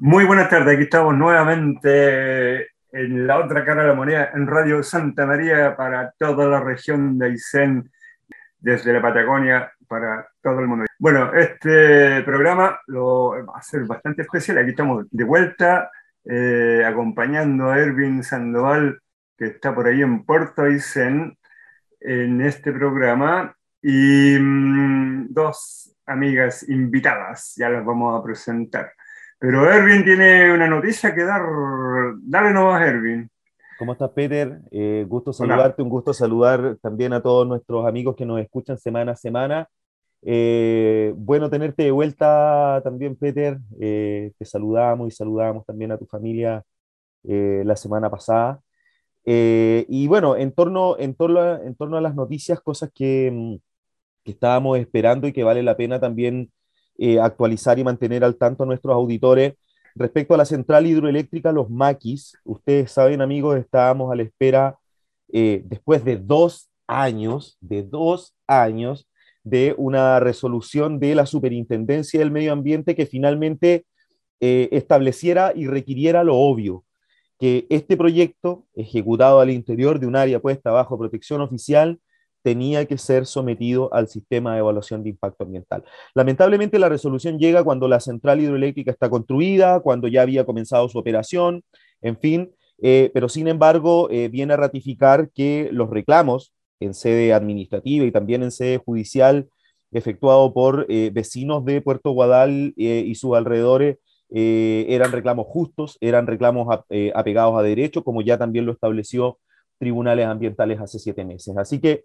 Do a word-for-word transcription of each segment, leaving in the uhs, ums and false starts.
Muy buenas tardes, aquí estamos nuevamente en la otra cara de la moneda, en Radio Santa María para toda la región de Aysén, desde la Patagonia para todo el mundo. Bueno, este programa lo va a ser bastante especial, aquí estamos de vuelta, eh, acompañando a Erwin Sandoval, que está por ahí en Puerto Aysén, en este programa, y mm, dos amigas invitadas, ya las vamos a presentar. Pero Erwin tiene una noticia que dar. Dale nomás, Erwin. ¿Cómo estás, Peter? Eh, gusto Hola. saludarte, un gusto saludar también a todos nuestros amigos que nos escuchan semana a semana. Eh, bueno tenerte de vuelta también, Peter. Eh, te saludamos y saludamos también a tu familia eh, la semana pasada. Eh, y bueno, en torno, en torno a, en torno a las noticias, cosas que, mm, que estábamos esperando y que vale la pena también eh, actualizar y mantener al tanto a nuestros auditores. Respecto a la central hidroeléctrica, los maquis, ustedes saben, amigos, estábamos a la espera, eh, después de dos años, de dos años, de una resolución de la Superintendencia del Medio Ambiente que finalmente eh, estableciera y requiriera lo obvio, que este proyecto, ejecutado al interior de un área puesta bajo protección oficial, tenía que ser sometido al sistema de evaluación de impacto ambiental. Lamentablemente la resolución llega cuando la central hidroeléctrica está construida, cuando ya había comenzado su operación, en fin, eh, pero sin embargo eh, viene a ratificar que los reclamos en sede administrativa y también en sede judicial efectuado por eh, vecinos de Puerto Guadal eh, y sus alrededores eh, eran reclamos justos, eran reclamos a, eh, apegados a derecho, como ya también lo estableció tribunales ambientales hace siete meses. Así que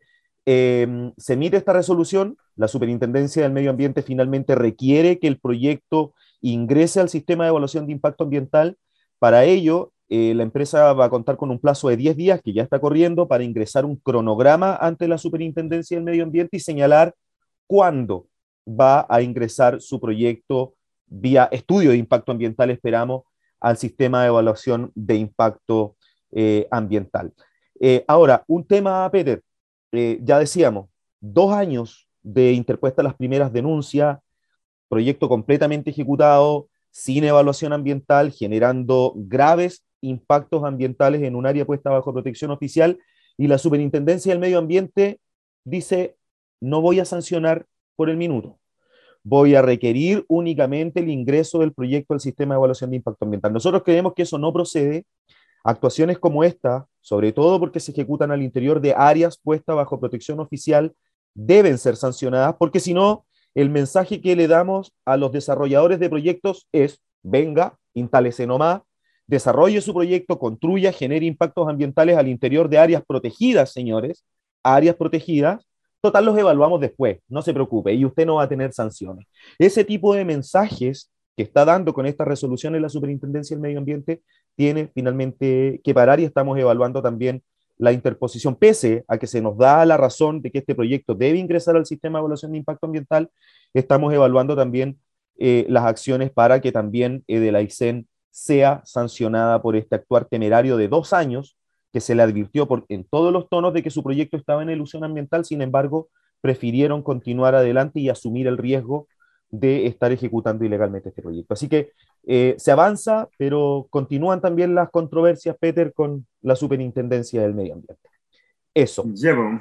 eh, se emite esta resolución, la Superintendencia del Medio Ambiente finalmente requiere que el proyecto ingrese al sistema de evaluación de impacto ambiental. Para ello, eh, la empresa va a contar con un plazo de diez días, que ya está corriendo, para ingresar un cronograma ante la Superintendencia del Medio Ambiente y señalar cuándo va a ingresar su proyecto vía estudio de impacto ambiental, esperamos, al sistema de evaluación de impacto eh, ambiental. Eh, ahora, un tema, Peter, eh, ya decíamos, dos años de interpuestas las primeras denuncias, proyecto completamente ejecutado, sin evaluación ambiental, generando graves impactos ambientales en un área puesta bajo protección oficial, y la Superintendencia del Medio Ambiente dice, no voy a sancionar por el minuto, voy a requerir únicamente el ingreso del proyecto al sistema de evaluación de impacto ambiental. Nosotros creemos que eso no procede. Actuaciones como esta, sobre todo porque se ejecutan al interior de áreas puestas bajo protección oficial, deben ser sancionadas, porque si no, el mensaje que le damos a los desarrolladores de proyectos es, venga, instálese nomás, desarrolle su proyecto, construya, genere impactos ambientales al interior de áreas protegidas, señores, áreas protegidas. Total, los evaluamos después, no se preocupe, y usted no va a tener sanciones. Ese tipo de mensajes que está dando con esta resolución en la Superintendencia del Medio Ambiente tiene finalmente que parar, y estamos evaluando también la interposición, pese a que se nos da la razón de que este proyecto debe ingresar al sistema de evaluación de impacto ambiental. Estamos evaluando también eh, las acciones para que también eh, de la Aysén sea sancionada por este actuar temerario de dos años, que se le advirtió por, en todos los tonos de que su proyecto estaba en ilusión ambiental. Sin embargo, prefirieron continuar adelante y asumir el riesgo de estar ejecutando ilegalmente este proyecto. Así que eh, se avanza, pero continúan también las controversias, Peter, con la Superintendencia del Medio Ambiente. Eso. Llevo.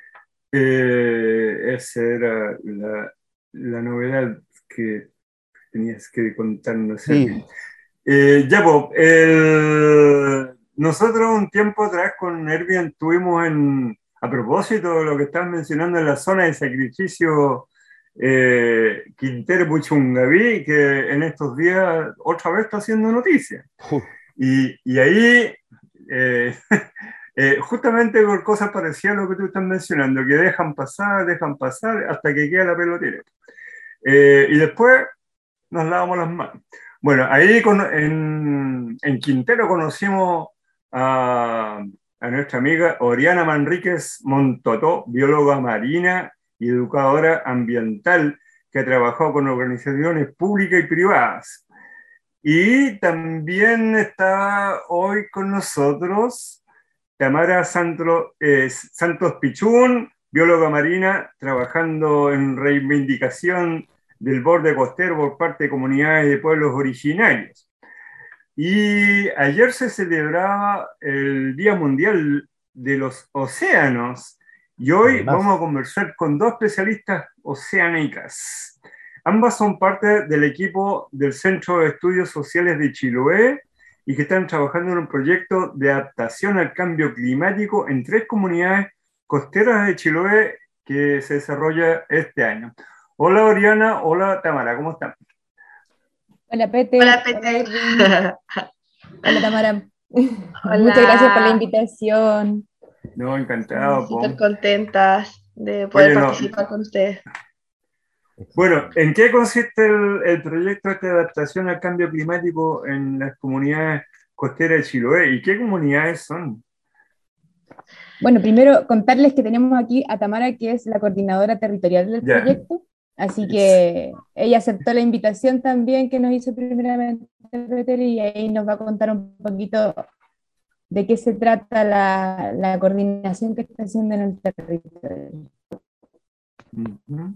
Eh, esa era la, la novedad que tenías que contarnos, Sí, Erwin. Eh, ya, pues, el- nosotros un tiempo atrás con Erwin tuvimos en, a propósito de lo que estás mencionando en la zona de sacrificio eh, Quintero Puchungaví, que en estos días otra vez está haciendo noticia. uf, Y, y ahí, eh, eh, justamente por cosas parecidas a lo que tú estás mencionando, que dejan pasar, dejan pasar hasta que queda la pelotera. Eh, y después nos lavamos las manos. Bueno, ahí con, en, en Quintero conocimos a, a nuestra amiga Oriana Manríquez Montotó, bióloga marina y educadora ambiental, que ha trabajado con organizaciones públicas y privadas. Y también está hoy con nosotros Tamara Santro, eh, Santos Pichún, bióloga marina, trabajando en reivindicación del borde costero por parte de comunidades de pueblos originarios. Y ayer se celebraba el Día Mundial de los Océanos y hoy vamos a Además, conversar con dos especialistas oceánicas. Ambas son parte del equipo del Centro de Estudios Sociales de Chiloé y que están trabajando en un proyecto de adaptación al cambio climático en tres comunidades costeras de Chiloé que se desarrolla este año. Hola Oriana, hola Tamara, ¿cómo están? Hola Hola, Peter, hola Peter. Irving, hola Tamara. Muchas gracias por la Hola. invitación. No, Estamos encantado, súper po. contentas de poder Oye, no, participar con ustedes. bueno, ¿en qué consiste el, el proyecto este de adaptación al cambio climático en las comunidades costeras de Chiloé? ¿Y qué comunidades son? Bueno, primero contarles que tenemos aquí a Tamara, que es la coordinadora territorial del Ya. proyecto, así que ella aceptó la invitación también que nos hizo primeramente Peter y ahí nos va a contar un poquito de qué se trata la, la coordinación que está haciendo en el territorio. Ujú.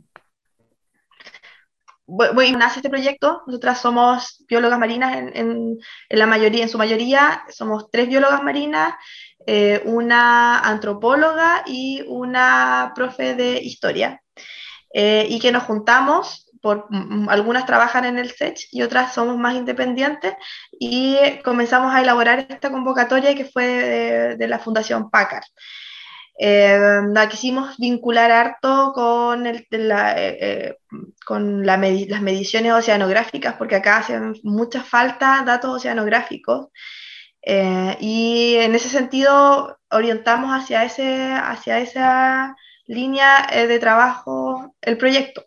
Bueno, nace este proyecto. Nosotras somos biólogas marinas en, en- en la mayoría, en su mayoría, somos tres biólogas marinas, eh, una antropóloga y una profe de historia. Eh, y que nos juntamos, por, mm, algunas trabajan en el S E C y otras somos más independientes, y comenzamos a elaborar esta convocatoria que fue de, de la Fundación PACAR. Eh, la quisimos vincular harto con, el, la, eh, eh, con la medi las mediciones oceanográficas, porque acá hacen mucha falta datos oceanográficos, eh, y en ese sentido orientamos hacia, ese, hacia esa línea eh, de trabajo el proyecto.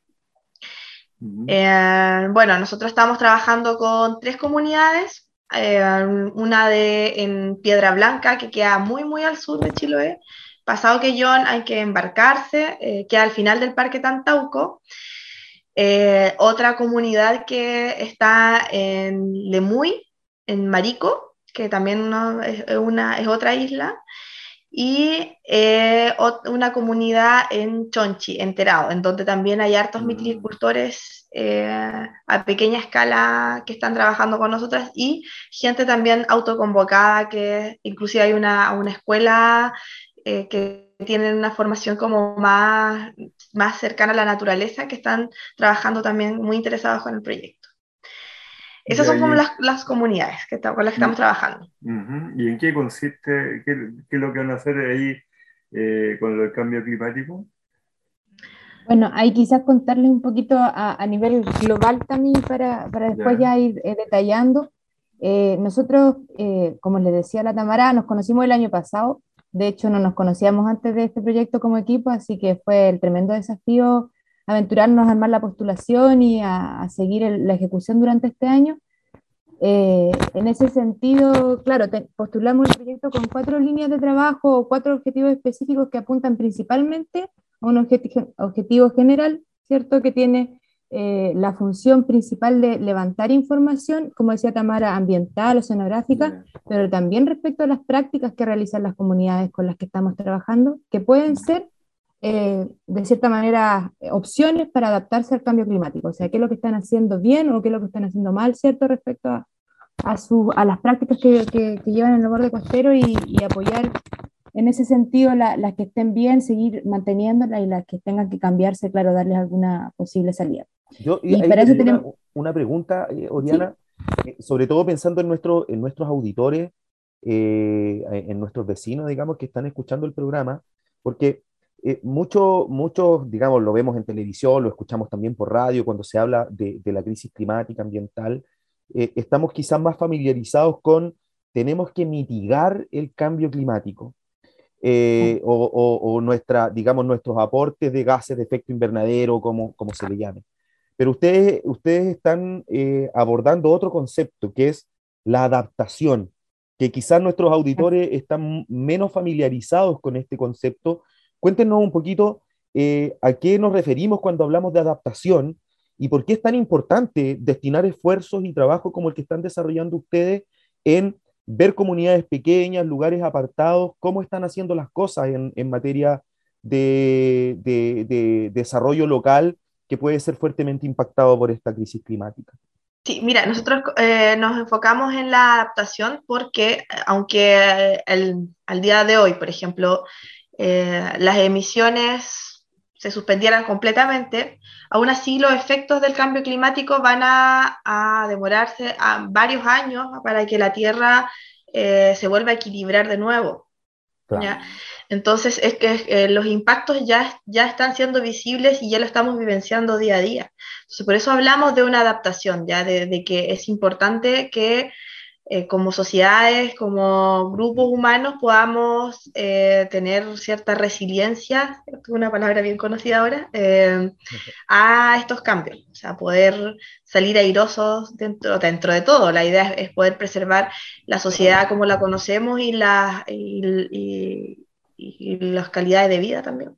Ujú. Eh, bueno, nosotros estamos trabajando con tres comunidades, eh, una de en Piedra Blanca, que queda muy, muy al sur de Chiloé. Pasado Quellón hay que embarcarse, eh, queda al final del Parque Tantauco. Eh, otra comunidad que está en Lemuy, en Marico, que también no, es, una, es otra isla, y eh, una comunidad en Chonchi, en Terao, en donde también hay hartos Ah, mitilicultores eh, a pequeña escala que están trabajando con nosotras, y gente también autoconvocada, que inclusive hay una, una escuela eh, que tienen una formación como más, más cercana a la naturaleza, que están trabajando también muy interesados con el proyecto. Esas ya, son como y, las, las comunidades que está, con las que estamos y- trabajando. ujú. ¿Y en qué consiste, qué, qué es lo que van a hacer ahí eh, con el cambio climático? Bueno, ahí quizás contarles un poquito a, a nivel global también para, para después Ya, ya ir eh, detallando. Eh, nosotros, eh, como les decía la Tamara, nos conocimos el año pasado. De hecho, no nos conocíamos antes de este proyecto como equipo, así que fue el tremendo desafío aventurarnos a armar la postulación y a, a seguir el- la ejecución durante este año. Eh, en ese sentido, claro, te- postulamos el proyecto con cuatro líneas de trabajo o cuatro objetivos específicos que apuntan principalmente a un objeti- objetivo general, ¿cierto? Que tiene eh, la función principal de levantar información, como decía Tamara, ambiental, oceanográfica, ya, pero también respecto a las prácticas que realizan las comunidades con las que estamos trabajando, que pueden ser, eh, de cierta manera, opciones para adaptarse al cambio climático. O sea, qué es lo que están haciendo bien o qué es lo que están haciendo mal, ¿cierto? Respecto a a, su, a las prácticas que, que, que llevan en el borde costero y, y apoyar en ese sentido la, las que estén bien, seguir manteniéndolas y las que tengan que cambiarse, claro, darles alguna posible salida. yo y Y ahí para te eso tengo una, tenemos, una pregunta, eh, sí, Oriana, eh, sobre todo pensando en, nuestro, en nuestros auditores, eh, en nuestros vecinos, digamos, que están escuchando el programa, porque eh, muchos, muchos, digamos, lo vemos en televisión, lo escuchamos también por radio, cuando se habla de, de la crisis climática, ambiental, eh, estamos quizás más familiarizados con tenemos que mitigar el cambio climático, eh, o, o- o nuestra, digamos, nuestros aportes de gases de efecto invernadero, como, como se le llame. Pero ustedes, ustedes están eh, abordando otro concepto, que es la adaptación, que quizás nuestros auditores están menos familiarizados con este concepto. Cuéntenos un poquito eh, a qué nos referimos cuando hablamos de adaptación y por qué es tan importante destinar esfuerzos y trabajo como el que están desarrollando ustedes en ver comunidades pequeñas, lugares apartados, cómo están haciendo las cosas en, en materia de, de, de desarrollo local que puede ser fuertemente impactado por esta crisis climática. Sí, mira, nosotros eh, nos enfocamos en la adaptación porque aunque el, al día de hoy, por ejemplo, eh, las emisiones se suspendieran completamente, aún así los efectos del cambio climático van a, a demorarse a varios años para que la Tierra eh, se vuelva a equilibrar de nuevo. Claro. ¿Ya? Entonces, es que eh, los impactos ya, ya están siendo visibles y ya lo estamos vivenciando día a día. Entonces, por eso hablamos de una adaptación, ya de, de que es importante que eh, como sociedades, como grupos humanos, podamos eh, tener cierta resiliencia, una palabra bien conocida ahora, eh, a estos cambios. O sea, poder salir airosos dentro, dentro de todo. La idea es, es poder preservar la sociedad como la conocemos y, la, y, y, y las calidades de vida también.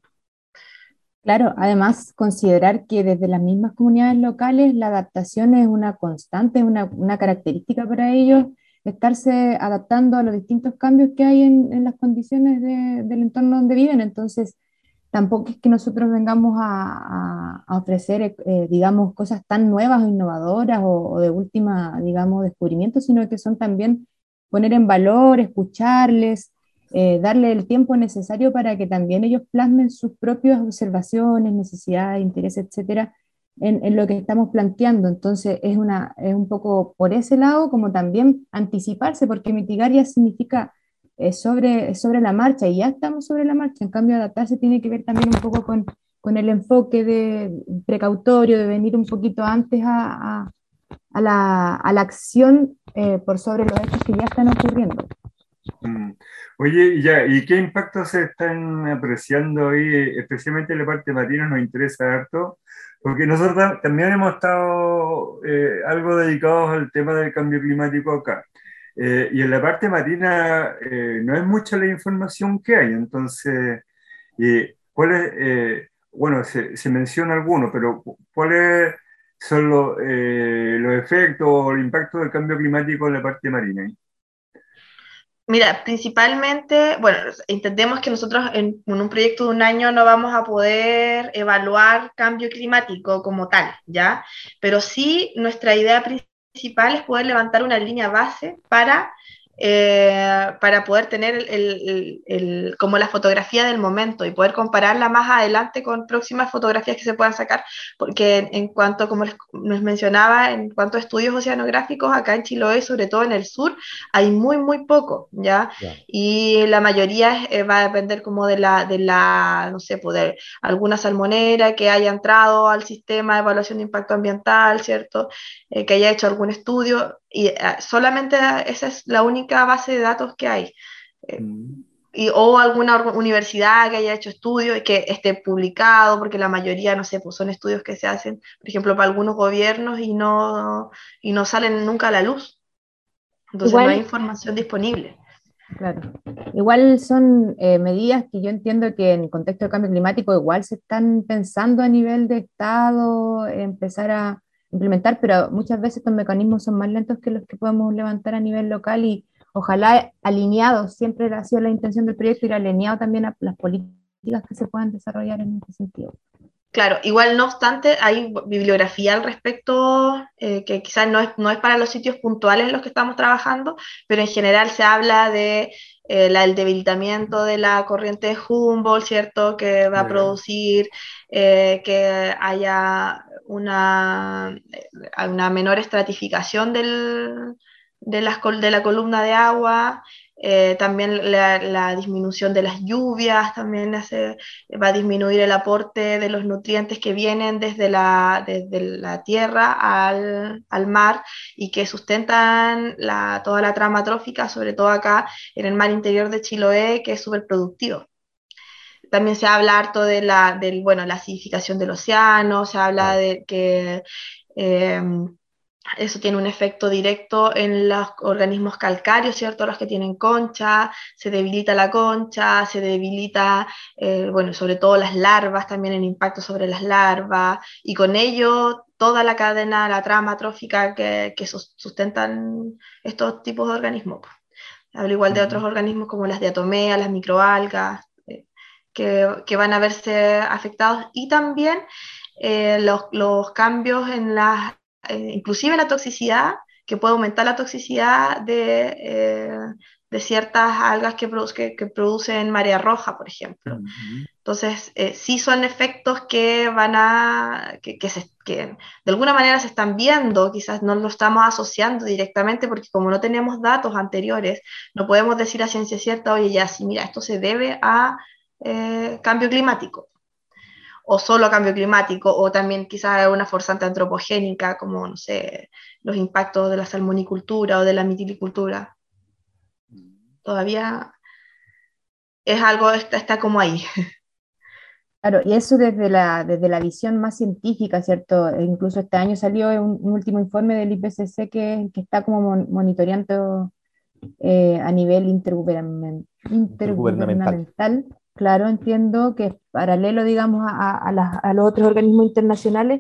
Claro, además considerar que desde las mismas comunidades locales la adaptación es una constante, es una, una característica para ellos, estarse adaptando a los distintos cambios que hay en, en las condiciones de- del entorno donde viven. Entonces, tampoco es que nosotros vengamos a, a- a ofrecer, eh, eh, digamos, cosas tan nuevas o innovadoras o, o de última, digamos, descubrimiento, sino que son también poner en valor, escucharles, eh, darle el tiempo necesario para que también ellos plasmen sus propias observaciones, necesidades, intereses, etcétera, en, en lo que estamos planteando. Entonces, es, una, es un poco por ese lado, como también anticiparse, porque mitigar ya significa eh, sobre, sobre la marcha, y ya estamos sobre la marcha. En cambio, adaptarse tiene que ver también un poco con, con el enfoque de precautorio, de venir un poquito antes a, a, a la, a la acción eh, por sobre los hechos que ya están ocurriendo. Mm. Oye, y ya, ¿y qué impactos se están apreciando ahí, especialmente en la parte marina? Nos interesa harto, porque nosotros tam- también hemos estado eh, algo dedicados al tema del cambio climático acá. Eh, y en la parte marina eh, no es mucha la información que hay, entonces, eh, ¿cuáles, eh, bueno, se, se menciona alguno, pero ¿cuáles son los, eh, los efectos o el impacto del cambio climático en la parte marina? Mira, principalmente, bueno, entendemos que nosotros en, en un proyecto de un año no vamos a poder evaluar cambio climático como tal, ¿ya? Pero sí nuestra idea principal es poder levantar una línea base para, eh, para poder tener el, el, el, como la fotografía del momento y poder compararla más adelante con próximas fotografías que se puedan sacar, porque en, en cuanto, como les, les mencionaba, en cuanto a estudios oceanográficos, acá en Chiloé, sobre todo en el sur, hay muy, muy poco, ¿ya? Claro. Y la mayoría eh, va a depender como de la, de la, no sé, pues de alguna salmonera que haya entrado al sistema de evaluación de impacto ambiental, ¿cierto? Eh, que haya hecho algún estudio, y eh, solamente esa es la única base de datos que hay. Eh, Mm. y, o alguna universidad que haya hecho estudios y que esté publicado, porque la mayoría, no sé, pues son estudios que se hacen, por ejemplo, para algunos gobiernos y no, y no salen nunca a la luz. Entonces no hay Igual, información disponible. claro, igual son eh, medidas que yo entiendo que en contexto de cambio climático igual se están pensando a nivel de Estado, eh, empezar a implementar, pero muchas veces estos mecanismos son más lentos que los que podemos levantar a nivel local, y ojalá alineados, siempre ha sido la intención del proyecto, ir alineado también a las políticas que se puedan desarrollar en ese sentido. Claro, igual no obstante, hay bibliografía al respecto eh, que quizás no es, no es para los sitios puntuales en los que estamos trabajando, pero en general se habla de eh, la, el debilitamiento de la corriente de Humboldt, ¿cierto? Que va a Ya. producir eh, que haya una, eh, una menor estratificación del, de, las, de la columna de agua. Eh, también la, la disminución de las lluvias también hace, va a disminuir el aporte de los nutrientes que vienen desde la, desde la tierra al, al mar y que sustentan la, toda la trama trófica, sobre todo acá en el mar interior de Chiloé, que es súper productivo. También se habla harto de la, del, bueno, la acidificación del océano, se habla Claro. de que eh, eso tiene un efecto directo en los organismos calcáreos, ¿cierto? Los que tienen concha, se debilita la concha, se debilita, eh, bueno, sobre todo las larvas, también el impacto sobre las larvas, y con ello toda la cadena, la trama trófica que, que sustentan estos tipos de organismos. Hablo igual de otros Ujú. organismos como las diatomeas, las microalgas, eh, que, que, van a verse afectados, y también eh, los, los cambios en las eh, inclusive la toxicidad, que puede aumentar la toxicidad de, eh, de ciertas algas que, produ que, que producen marea roja, por ejemplo. Uh-huh. Entonces, eh, sí son efectos que van a, que, que, se, que de alguna manera se están viendo, quizás no lo estamos asociando directamente, porque como no tenemos datos anteriores, no podemos decir a ciencia cierta, oye, ya, sí, mira, esto se debe a eh, cambio climático, o solo a cambio climático, o también quizás a una forzante antropogénica, como, no sé, los impactos de la salmonicultura o de la mitilicultura. Todavía es algo, está, está como ahí. Claro, y eso desde la, desde la visión más científica, ¿cierto? E incluso este año salió un, un último informe del I P C C que, que está como mon, monitoreando eh, a nivel intergubernamental, intergubernamental. Claro, entiendo que es paralelo, digamos, a, a, las, a los otros organismos internacionales,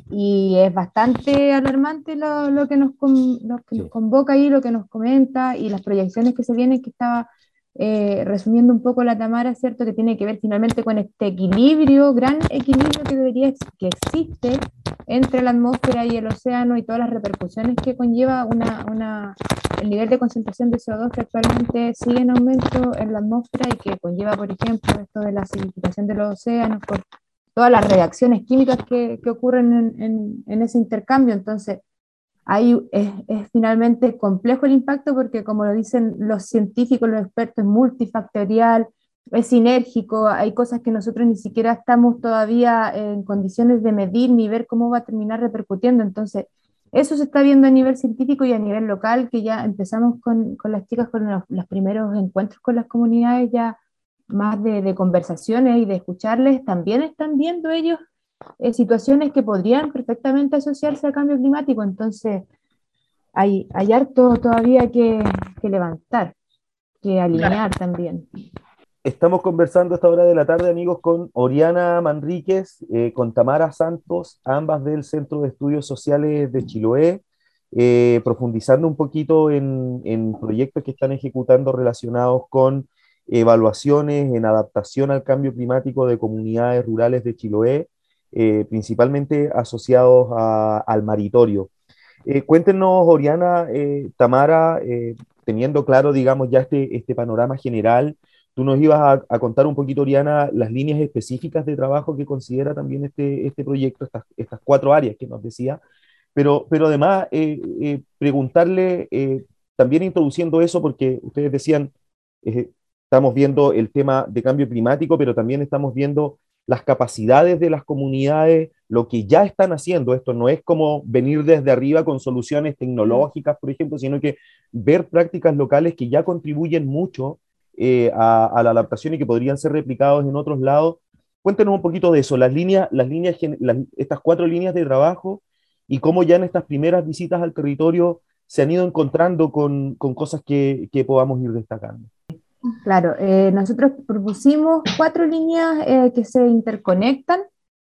y es bastante alarmante lo, lo, que, nos con, lo que sí. nos convoca ahí, lo que nos comenta, y las proyecciones que se vienen, que estaba eh, resumiendo un poco la Tamara, ¿cierto? Que tiene que ver finalmente con este equilibrio, gran equilibrio que debería, que existe entre la atmósfera y el océano, y todas las repercusiones que conlleva una, una, el nivel de concentración de C O dos que actualmente sigue en aumento en la atmósfera, y que conlleva, por ejemplo, esto de la acidificación de los océanos, por todas las reacciones químicas que, que ocurren en, en, en ese intercambio. Entonces, ahí es, es finalmente complejo el impacto, porque como lo dicen los científicos, los expertos, es multifactorial, es sinérgico, hay cosas que nosotros ni siquiera estamos todavía en condiciones de medir ni ver cómo va a terminar repercutiendo. Entonces, eso se está viendo a nivel científico y a nivel local, que ya empezamos con, con las chicas, con los, los primeros encuentros con las comunidades, ya más de, de conversaciones y de escucharles. También están viendo ellos eh, situaciones que podrían perfectamente asociarse al cambio climático. Entonces, hay, hay harto todavía que, que levantar, que alinear también. Estamos conversando a esta hora de la tarde, amigos, con Oriana Manríquez, eh, con Tamara Santos, ambas del Centro de Estudios Sociales de Chiloé, eh, profundizando un poquito en, en proyectos que están ejecutando relacionados con evaluaciones en adaptación al cambio climático de comunidades rurales de Chiloé, eh, principalmente asociados a, al maritorio. Eh, cuéntenos, Oriana, eh, Tamara, eh, teniendo claro, digamos, ya este, este panorama general. Tú nos ibas a, a contar un poquito, Oriana, las líneas específicas de trabajo que considera también este, este proyecto, estas, estas cuatro áreas que nos decía, pero, pero además eh, eh, preguntarle, eh, también introduciendo eso, porque ustedes decían, eh, estamos viendo el tema de cambio climático, pero también estamos viendo las capacidades de las comunidades, lo que ya están haciendo. Esto no es como venir desde arriba con soluciones tecnológicas, por ejemplo, sino que ver prácticas locales que ya contribuyen mucho Eh, a, a la adaptación y que podrían ser replicados en otros lados. Cuéntenos un poquito de eso, las líneas, las líneas, las, estas cuatro líneas de trabajo, y cómo ya en estas primeras visitas al territorio se han ido encontrando con, con cosas que, que podamos ir destacando. Claro, eh, nosotros propusimos cuatro líneas eh, que se interconectan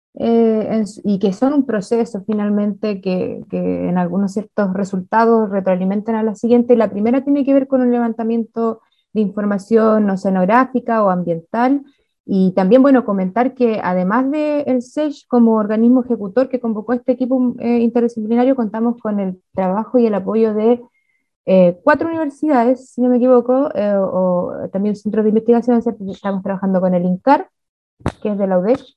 eh, en, y que son un proceso finalmente que, que en algunos ciertos resultados retroalimentan a la siguiente. La primera tiene que ver con un levantamiento de información oceanográfica o ambiental, y también, bueno, comentar que además del S E S como organismo ejecutor que convocó este equipo eh, interdisciplinario, contamos con el trabajo y el apoyo de eh, cuatro universidades, si no me equivoco, eh, o también centros de investigación. Estamos trabajando con el INCAR, que es de la U D E C,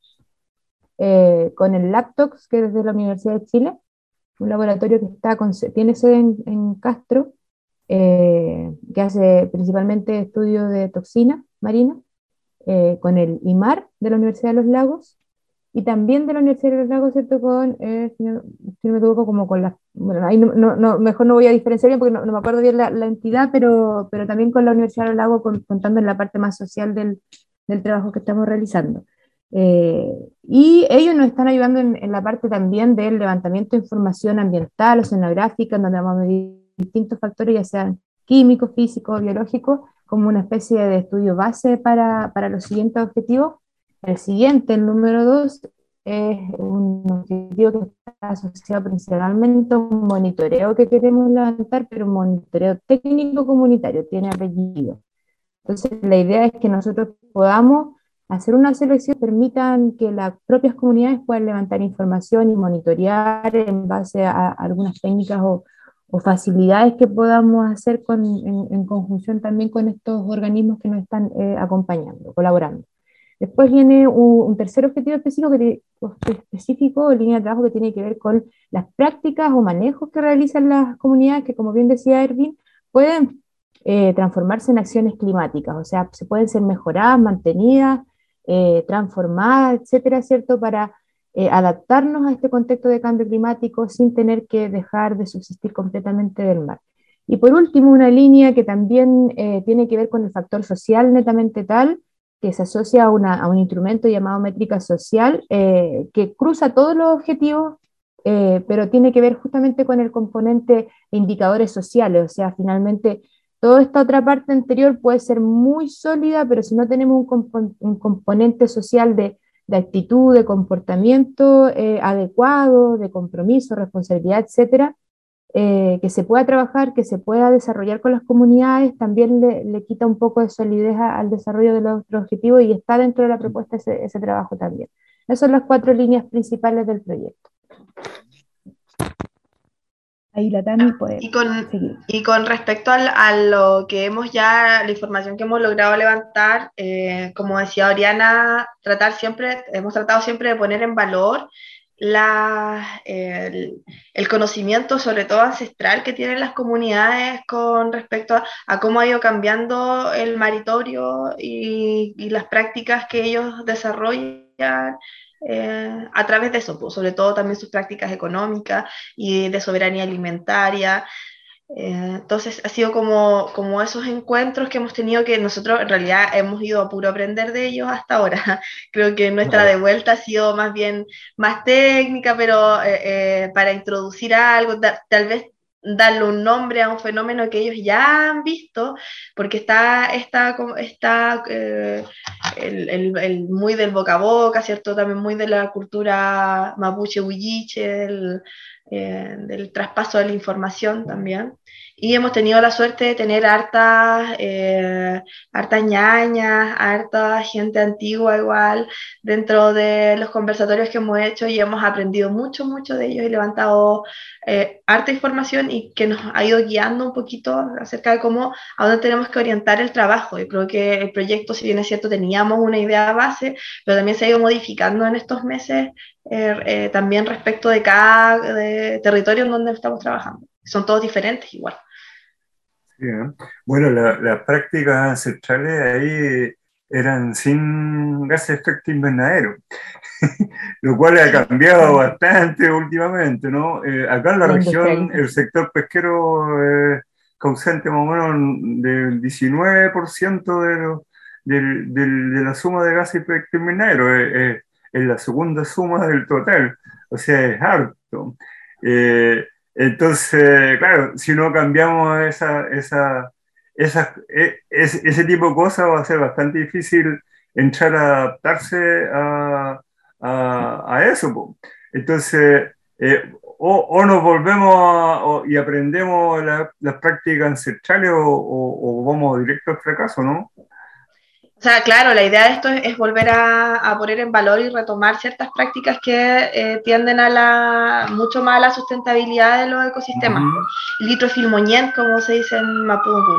eh, con el LACTOX, que es de la Universidad de Chile, un laboratorio que está con, tiene sede en, en Castro, Eh, que hace principalmente estudios de toxina marina, eh, con el IMAR de la Universidad de los Lagos, y también de la Universidad de los Lagos, ¿cierto? Con, eh, si, no, si no me equivoco, como con la, bueno, ahí no, no, no, mejor no voy a diferenciar bien porque no, no me acuerdo bien la, la entidad, pero, pero también con la Universidad de los Lagos, con, contando en la parte más social del, del trabajo que estamos realizando. Eh, y ellos nos están ayudando en, en la parte también del levantamiento de información ambiental, oceanográfica, en donde vamos a medir distintos factores, ya sean químicos, físicos, biológicos, como una especie de estudio base para, para los siguientes objetivos. El siguiente, el número dos, es un objetivo que está asociado principalmente a un monitoreo que queremos levantar, pero un monitoreo técnico comunitario, tiene apellido. Entonces, la idea es que nosotros podamos hacer una selección que permitan que las propias comunidades puedan levantar información y monitorear en base a, a algunas técnicas o, o facilidades que podamos hacer con, en, en conjunción también con estos organismos que nos están eh, acompañando, colaborando. Después viene un, un tercer objetivo específico, que, específico, línea de trabajo, que tiene que ver con las prácticas o manejos que realizan las comunidades, que como bien decía Erwin, pueden eh, transformarse en acciones climáticas, o sea, se pueden ser mejoradas, mantenidas, eh, transformadas, etcétera, ¿cierto?, para eh, adaptarnos a este contexto de cambio climático sin tener que dejar de subsistir completamente del mar. Y por último, una línea que también eh, tiene que ver con el factor social netamente tal, que se asocia a, una, a un instrumento llamado métrica social, eh, que cruza todos los objetivos, eh, pero tiene que ver justamente con el componente de indicadores sociales, o sea, finalmente toda esta otra parte anterior puede ser muy sólida, pero si no tenemos un, compo un componente social de, de actitud, de comportamiento eh, adecuado, de compromiso, responsabilidad, etcétera, eh, que se pueda trabajar, que se pueda desarrollar con las comunidades, también le, le quita un poco de solidez a, al desarrollo de los objetivos, y está dentro de la propuesta ese, ese trabajo también. Esas son las cuatro líneas principales del proyecto. Ahí la Tami puede y con, seguir. Y con respecto al, a lo que hemos ya, la información que hemos logrado levantar, eh, como decía Oriana, tratar siempre, hemos tratado siempre de poner en valor la, el, el conocimiento, sobre todo ancestral, que tienen las comunidades con respecto a, a cómo ha ido cambiando el maritorio y, y las prácticas que ellos desarrollan. Eh, a través de eso, pues, sobre todo también sus prácticas económicas y de soberanía alimentaria. Eh, entonces ha sido como, como esos encuentros que hemos tenido, que nosotros en realidad hemos ido a puro aprender de ellos hasta ahora. Creo que nuestra Claro. de vuelta ha sido más bien más técnica, pero eh, eh, para introducir algo, da, tal vez darle un nombre a un fenómeno que ellos ya han visto, porque está, está, está eh, el, el, el muy del boca a boca, ¿cierto? También muy de la cultura mapuche huilliche, el, eh, del traspaso de la información también. Y hemos tenido la suerte de tener hartas, eh, hartas ñañas, harta gente antigua igual, dentro de los conversatorios que hemos hecho, y hemos aprendido mucho, mucho de ellos y levantado eh, harta información, y que nos ha ido guiando un poquito acerca de cómo, a dónde tenemos que orientar el trabajo. Y creo que el proyecto, si bien es cierto, teníamos una idea base, pero también se ha ido modificando en estos meses, eh, eh, también respecto de cada de territorio en donde estamos trabajando. Son todos diferentes igual. Sí, ¿eh? Bueno, la, las prácticas ancestrales ahí eran sin gases de efecto invernadero, lo cual ha cambiado bastante últimamente, ¿no? Eh, acá en la, la región el sector pesquero es eh, causante más o menos del diecinueve por ciento de, lo, de, de, de la suma de gases de efecto invernadero, es, es, es la segunda suma del total, o sea, es harto. Eh, Entonces, claro, si no cambiamos esa, esa, esa, ese, ese tipo de cosas, va a ser bastante difícil entrar a adaptarse a, a, a eso, po. Entonces, eh, o, o nos volvemos a, o, y aprendemos la, las prácticas ancestrales, o, o, o vamos directo al fracaso, ¿no? O sea, claro, la idea de esto es, es volver a, a poner en valor y retomar ciertas prácticas que eh, tienden a la, mucho más a la sustentabilidad de los ecosistemas. Uh-huh. Litrofilmoñén, como se dice en Mapuche.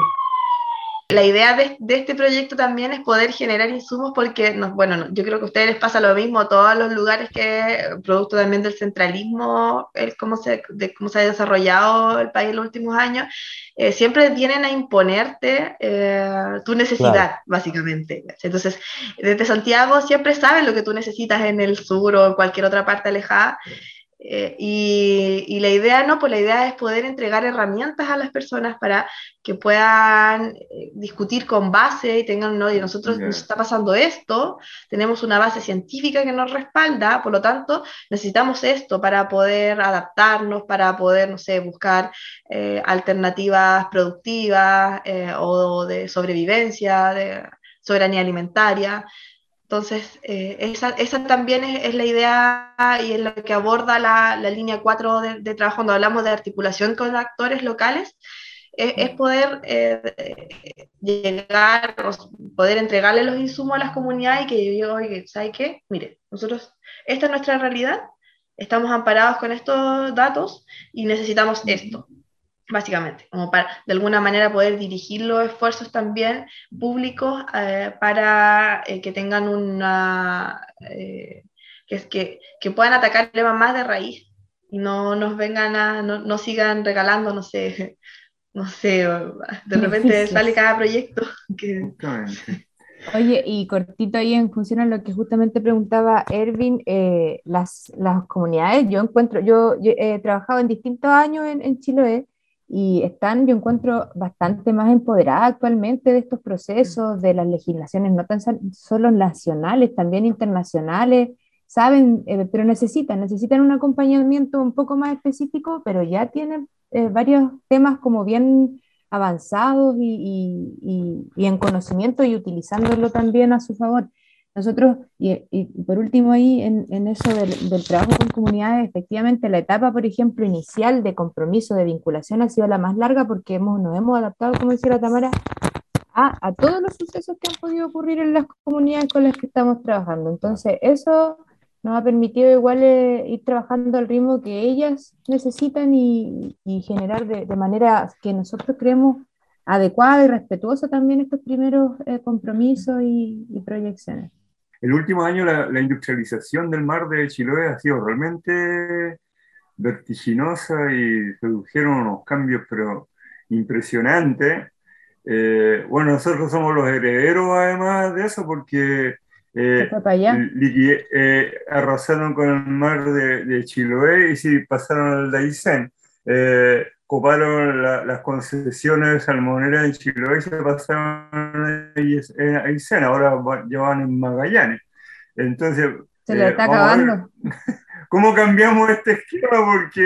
La idea de, de este proyecto también es poder generar insumos, porque, no, bueno, no, yo creo que a ustedes les pasa lo mismo, a todos los lugares que, producto también del centralismo, el cómo, se, de cómo se ha desarrollado el país en los últimos años, eh, siempre vienen a imponerte eh, tu necesidad, claro, básicamente. Entonces, desde Santiago siempre saben lo que tú necesitas en el sur o en cualquier otra parte alejada. Eh, y, y la idea no, pues la idea es poder entregar herramientas a las personas para que puedan eh, discutir con base y tengan, no, y nosotros yeah. nos está pasando esto, tenemos una base científica que nos respalda, por lo tanto necesitamos esto para poder adaptarnos, para poder, no sé, buscar eh, alternativas productivas eh, o de sobrevivencia, de soberanía alimentaria. Entonces, eh, esa, esa también es, es la idea, y es lo que aborda la, la línea cuatro de, de trabajo, cuando hablamos de articulación con actores locales. es, es poder eh, llegar, o poder entregarle los insumos a las comunidades y que yo diga, oye, ¿sabe qué? Mire, nosotros, esta es nuestra realidad, estamos amparados con estos datos y necesitamos esto, básicamente, como para de alguna manera poder dirigir los esfuerzos también públicos eh, para eh, que tengan una, eh, que, que, que puedan atacar el problema más de raíz y no nos vengan a, no, no sigan regalando, no sé, no sé, de repente sale Beneficios. cada proyecto que... Justamente. Oye, y cortito ahí en función a lo que justamente preguntaba Ervin, eh, las, las comunidades, yo encuentro, yo, yo he trabajado en distintos años en, en Chiloé y están, yo encuentro, bastante más empoderadas actualmente de estos procesos, de las legislaciones, no tan san- solo nacionales, también internacionales, saben, eh, pero necesitan, necesitan un acompañamiento un poco más específico, pero ya tienen eh, varios temas como bien avanzados y, y- y- y en conocimiento y utilizándolo también a su favor. Nosotros, y, y por último ahí en, en eso del, del trabajo con comunidades, efectivamente la etapa, por ejemplo, inicial de compromiso, de vinculación ha sido la más larga porque hemos, nos hemos adaptado, como decía la Tamara, a, a todos los sucesos que han podido ocurrir en las comunidades con las que estamos trabajando. Entonces, eso nos ha permitido igual eh, ir trabajando al ritmo que ellas necesitan y, y generar de, de manera que nosotros creemos adecuada y respetuosa también estos primeros eh, compromisos y, y proyecciones. El último año la, la industrialización del mar de Chiloé ha sido realmente vertiginosa y se produjeron unos cambios pero impresionantes. Eh, bueno, nosotros somos los herederos además de eso porque Se eh, fue para allá. liqui- eh, arrasaron con el mar de, de Chiloé y sí, pasaron al Daisen. Eh, coparon la- las concesiones salmoneras en Chiloé y se pasaron a Ais- a Aysén, ahora va- ya van en Magallanes. Entonces, Se le eh, está vamos a ver acabando. cómo cambiamos este esquema porque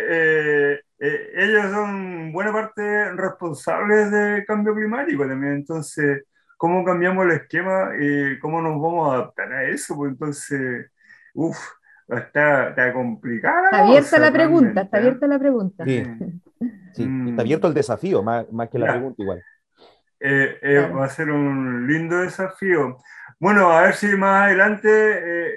eh, eh, ellos son buena parte responsables del cambio climático también. Entonces, ¿cómo cambiamos el esquema y cómo nos vamos a adaptar a eso? Pues entonces, uff, está, está complicada Está la abierta cosa la pregunta, está realmente. ¿Eh? abierta la pregunta. Sí, Sí. sí, está Mm, abierto el desafío, más, más que la ya. pregunta igual. Eh, eh, va Claro. a ser un lindo desafío. Bueno, a ver si más adelante eh,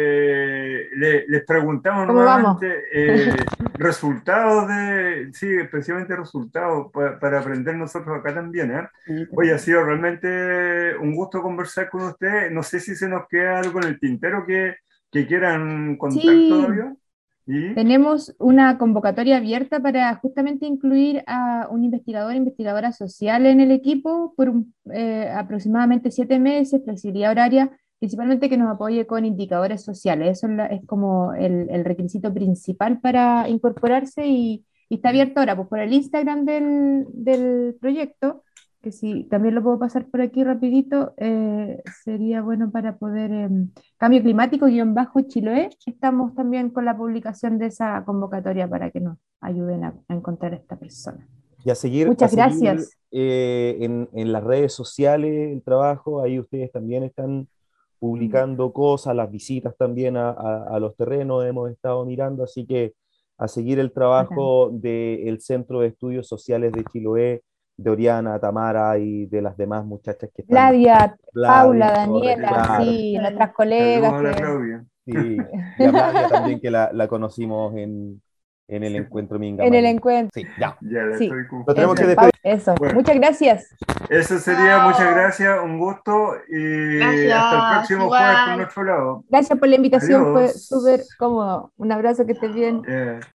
eh, le- les preguntamos ¿Cómo vamos? nuevamente eh, resultados de, sí, especialmente resultados pa- para aprender nosotros acá también, ¿eh? Sí, Oye, ha totalmente. sido realmente un gusto conversar con ustedes. No sé si se nos queda algo en el tintero que, que quieran contar Sí, todavía. ¿Y? tenemos una convocatoria abierta para justamente incluir a un investigador, investigadora social en el equipo por un- eh, aproximadamente siete meses, flexibilidad horaria, principalmente que nos apoye con indicadores sociales. Eso es, la- es como el, el requisito principal para incorporarse y, y está abierto ahora pues, por el Instagram del, del proyecto, que si también lo puedo pasar por aquí rapidito, eh, sería bueno para poder... em, Cambio Climático guión bajo Chiloé, estamos también con la publicación de esa convocatoria para que nos ayuden a, a encontrar a esta persona. Y a seguir, a Muchas seguir gracias. eh, en, en las redes sociales el trabajo, ahí ustedes también están publicando cosas, las visitas también a, a- a los terrenos hemos estado mirando, así que a seguir el Bacán. trabajo del Centro de Estudios Sociales de Chiloé, de Oriana, Tamara y de las demás muchachas que están, Flavia, Paula, Gladys Torres, Daniela, claro, sí, Vale. nuestras colegas Saludos a la que... Claudia. sí, y a Flavia también que la, la conocimos en, en el encuentro Minga en el Marín. encuentro. Sí, ya, Ya la Sí, estoy lo tenemos que eso, confundiendo. despedir. Pau- eso. Bueno. Muchas gracias. Eso sería, muchas Chao. gracias, un gusto y hasta el Gracias, próximo jueves por igual. nuestro lado. Gracias por la invitación, fue súper Adiós. cómodo. Un abrazo, que estés bien. Eh,